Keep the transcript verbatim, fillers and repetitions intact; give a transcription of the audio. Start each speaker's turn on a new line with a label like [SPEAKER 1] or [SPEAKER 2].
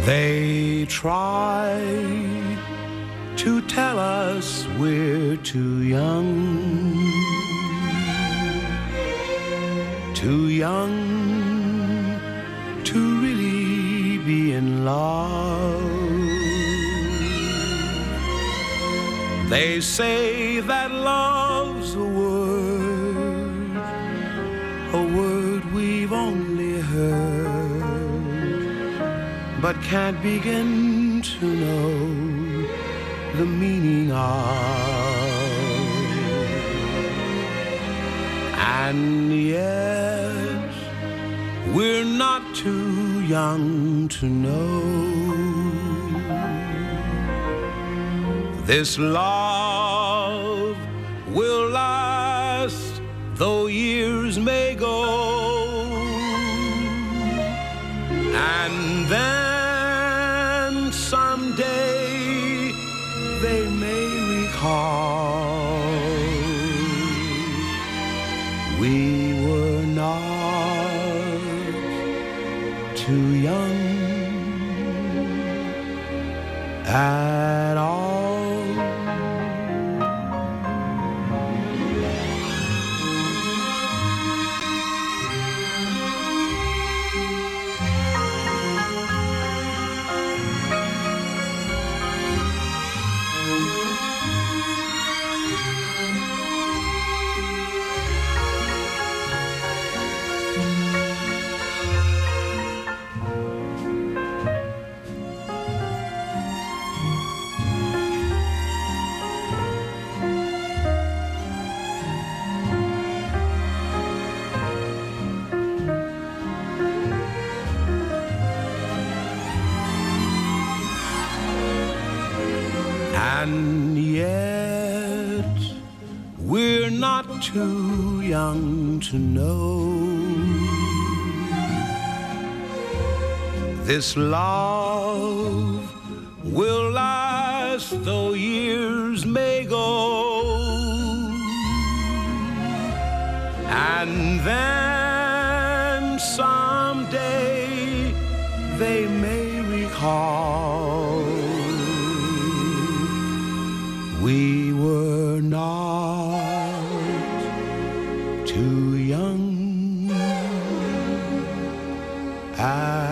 [SPEAKER 1] They try to tell us we're too young, too young to really be in love. They say that love's a word, a word we've only heard, but can't begin to know the meaning of. And yet we're not too young to know this love will last though years may go. And then someday they may recall we were not too young at all. And yet we're not too young to know this love will last though years may go. And then someday they may recall we were not too young at